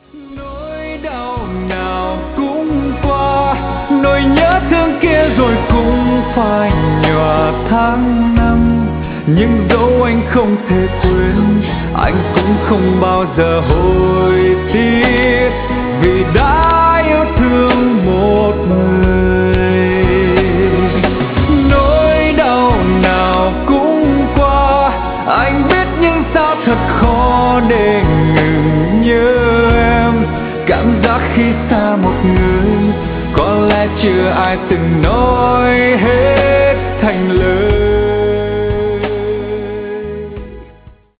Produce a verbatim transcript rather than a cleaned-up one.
Nỗi đau nào cũng qua, nỗi nhớ thương kia rồi cũng phai nhòa tháng năm. Nhưng dẫu anh không thể quên, anh cũng không bao giờ hối tiếc, vì đã yêu thương một người. Nỗi đau nào cũng qua, anh biết nhưng sao thật khó để ngừng nhớ em. Cảm giác khi xa một người, có lẽ chưa ai từng nói hết thành lời.